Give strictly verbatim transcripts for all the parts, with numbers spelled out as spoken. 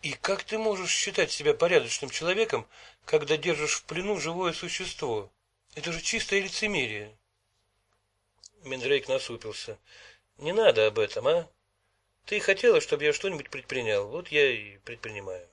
И как ты можешь считать себя порядочным человеком, когда держишь в плену живое существо? Это же чистое лицемерие. Мендрейк насупился. Не надо об этом, а? Ты хотела, чтобы я что-нибудь предпринял, вот я и предпринимаю.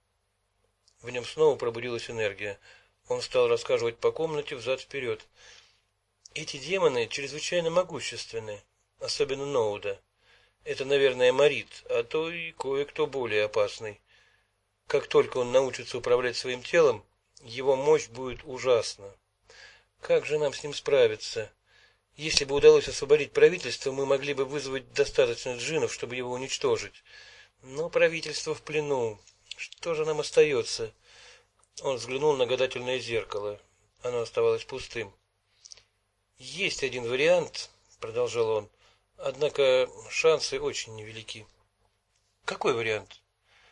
В нем снова пробудилась энергия. Он стал расхаживать по комнате взад-вперед. Эти демоны чрезвычайно могущественны, особенно Ноуда. Это, наверное, Марит, а то и кое-кто более опасный. Как только он научится управлять своим телом, его мощь будет ужасна. Как же нам с ним справиться? Если бы удалось освободить правительство, мы могли бы вызвать достаточно джиннов, чтобы его уничтожить. Но правительство в плену. Что же нам остается? Он взглянул на гадательное зеркало. Оно оставалось пустым. Есть один вариант, продолжал он, однако шансы очень невелики. Какой вариант?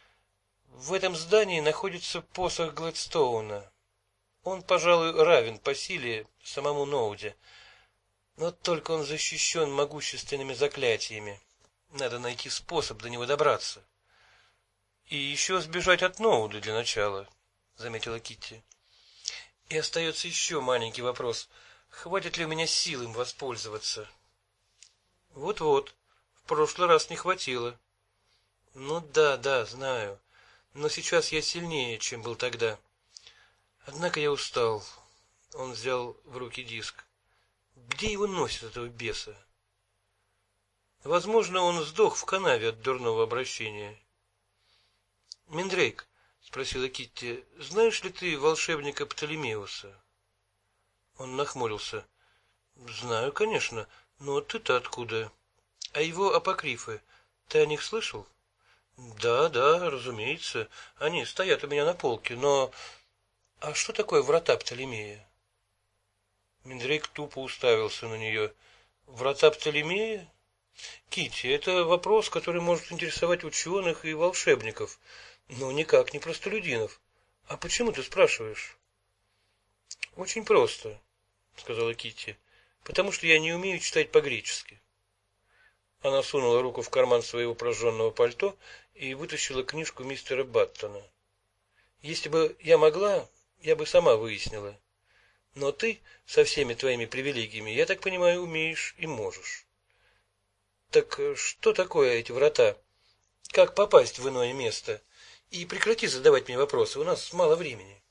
В этом здании находится посох Глэдстоуна. Он, пожалуй, равен по силе самому Ноуде. Но только он защищен могущественными заклятиями. Надо найти способ до него добраться. И еще сбежать от Ноуда для начала, заметила Китти. И остается еще маленький вопрос. Хватит ли у меня сил им воспользоваться? Вот-вот. В прошлый раз не хватило. Ну да, да, знаю. Но сейчас я сильнее, чем был тогда. Однако я устал. Он взял в руки диск. Где его носит, этого беса? Возможно, он сдох в канаве от дурного обращения. Мендрейк, спросила Китти, знаешь ли ты волшебника Птолемеуса? Он нахмурился. Знаю, конечно, но ты-то откуда? А его апокрифы, ты о них слышал? Да, да, разумеется, они стоят у меня на полке, но... А что такое врата Птолемея? Мендрейк тупо уставился на нее. Врата Птолемея? Китти, это вопрос, который может интересовать ученых и волшебников, но никак не простолюдинов. А почему ты спрашиваешь? Очень просто, сказала Китти, потому что я не умею читать по-гречески. Она сунула руку в карман своего прожженного пальто и вытащила книжку мистера Баттона. Если бы я могла, я бы сама выяснила. Но ты со всеми твоими привилегиями, я так понимаю, умеешь и можешь. Так что такое эти врата? Как попасть в иное место? И прекрати задавать мне вопросы, у нас мало времени.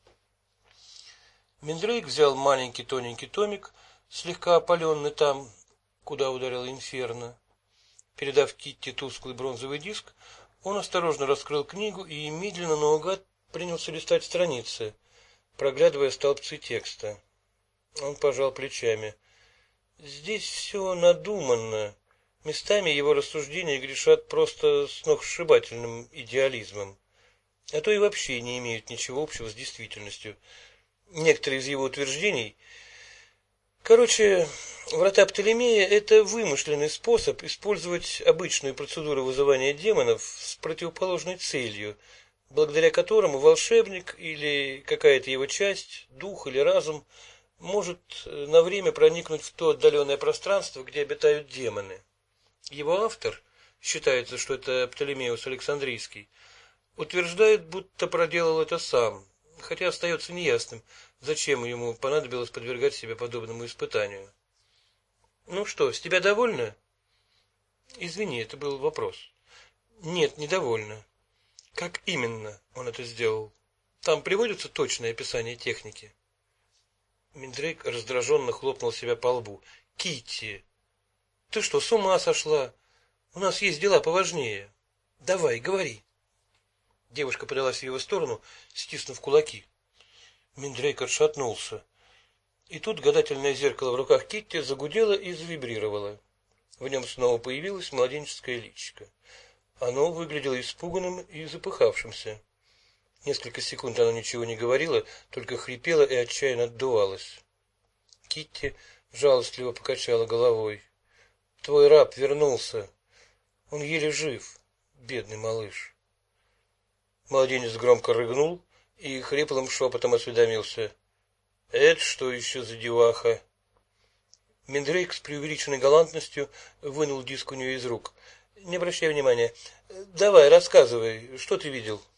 Мендрейк взял маленький тоненький томик, слегка опаленный там, куда ударил инферно. Передав Китти тусклый бронзовый диск, он осторожно раскрыл книгу и медленно наугад принялся листать страницы, проглядывая столбцы текста. Он пожал плечами. Здесь все надуманно. Местами его рассуждения грешат просто сногсшибательным идеализмом, а то и вообще не имеют ничего общего с действительностью. Некоторые из его утверждений... Короче, врата Птолемея — это вымышленный способ использовать обычную процедуру вызывания демонов с противоположной целью, благодаря которому волшебник или какая-то его часть, дух или разум, может на время проникнуть в то отдаленное пространство, где обитают демоны. Его автор, считается, что это Птолемеус Александрийский, утверждает, будто проделал это сам, хотя остается неясным, зачем ему понадобилось подвергать себя подобному испытанию. Ну что, с тебя довольно? Извини, это был вопрос. Нет, недовольна. Как именно он это сделал? Там приводится точное описание техники. Мендрейк раздраженно хлопнул себя по лбу. Китти, ты что, с ума сошла? У нас есть дела поважнее. Давай, говори. Девушка подалась в его сторону, стиснув кулаки. Мендрейк отшатнулся. И тут гадательное зеркало в руках Китти загудело и завибрировало. В нем снова появилось младенческое личико. Оно выглядело испуганным и запыхавшимся. Несколько секунд оно ничего не говорило, только хрипело и отчаянно отдувалось. Китти жалостливо покачала головой. Твой раб вернулся. Он еле жив, бедный малыш. Младенец громко рыгнул и хриплым шепотом осведомился. Это что еще за деваха? Мендрейк с преувеличенной галантностью вынул диск у нее из рук. Не обращай внимания. Давай, рассказывай, что ты видел?